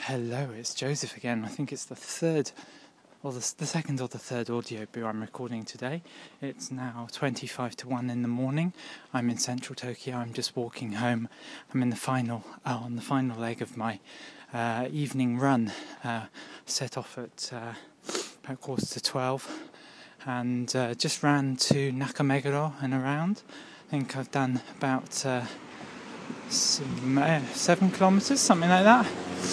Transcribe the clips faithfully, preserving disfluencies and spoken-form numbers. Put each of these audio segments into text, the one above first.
Hello, it's Joseph again. I think it's the third, or the, the second or the third audio boo I'm recording today. It's now twenty-five to one in the morning. I'm in central Tokyo. I'm just walking home. I'm in the final, uh, on the final leg of my uh, evening run. Uh, set off at uh, about quarter to twelve, and uh, just ran to Nakameguro and around. I think I've done about uh, seven kilometres, something like that.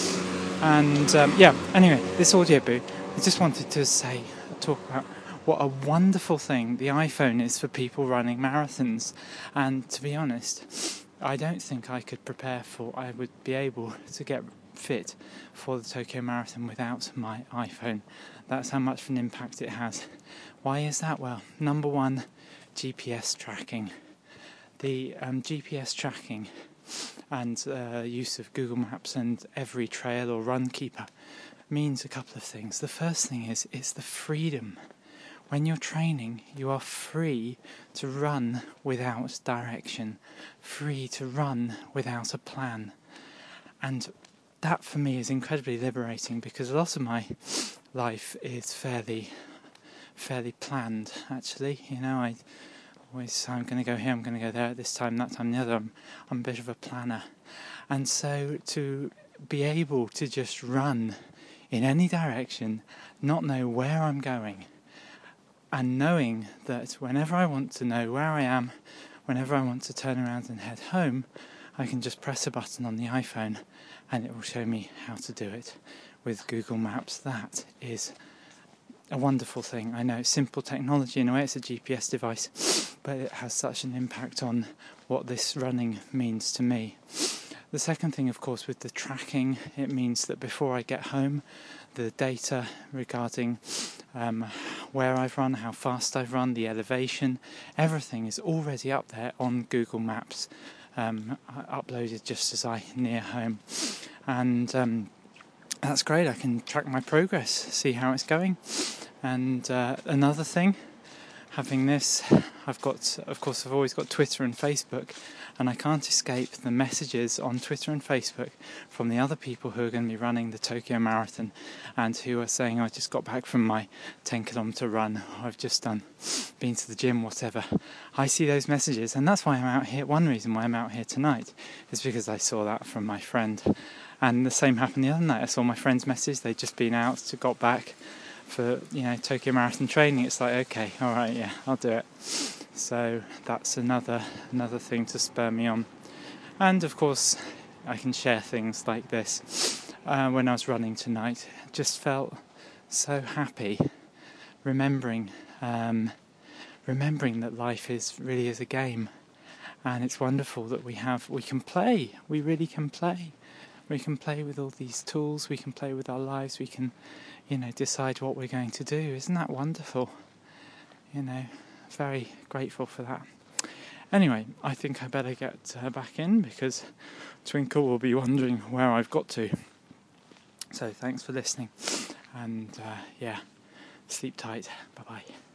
And um, yeah, anyway, this audio boo, I just wanted to say, talk about what a wonderful thing the iPhone is for people running marathons. And to be honest, I don't think I could prepare for, I would be able to get fit for the Tokyo Marathon without my iPhone. That's how much of an impact it has. Why is that? Well, number one, G P S tracking. The um, G P S tracking and uh, use of Google Maps and every trail or run keeper means a couple of things. The first thing is it's the freedom. When you're training, you are free to run without direction, free to run without a plan. And that for me is incredibly liberating, because a lot of my life is fairly fairly planned, actually. You know, I always, I'm going to go here, I'm going to go there at this time, that time, the other. I'm, I'm a bit of a planner. And so to be able to just run in any direction, not know where I'm going, and knowing that whenever I want to know where I am, whenever I want to turn around and head home, I can just press a button on the iPhone and it will show me how to do it with Google Maps. That is a wonderful thing. I know it's simple technology in a way, it's a G P S device, but it has such an impact on what this running means to me. The second thing, of course, with the tracking, it means that before I get home, the data regarding um, where I've run, how fast I've run, the elevation, everything is already up there on Google Maps, um, uploaded just as I near home. And um, that's great. I can track my progress, see how it's going. And uh, another thing, having this, I've got, of course, I've always got Twitter and Facebook, and I can't escape the messages on Twitter and Facebook from the other people who are going to be running the Tokyo Marathon and who are saying, I just got back from my ten kilometre run, or I've just done, been to the gym, whatever. I see those messages, and that's why I'm out here. One reason why I'm out here tonight is because I saw that from my friend. And the same happened the other night. I saw my friend's message, they'd just been out, to got back for, you know, Tokyo Marathon training. It's like, okay, all right, yeah, I'll do it. So that's another another thing to spur me on. And of course, I can share things like this. Uh, when I was running tonight, just felt so happy, remembering um, remembering that life is really is a game, and it's wonderful that we have we can play. We really can play. We can play with all these tools. We can play with our lives. We can, you know, decide what we're going to do. Isn't that wonderful? You know, very grateful for that. Anyway, I think I better get uh, back in, because Twinkle will be wondering where I've got to. So thanks for listening, and uh, yeah, sleep tight. Bye bye.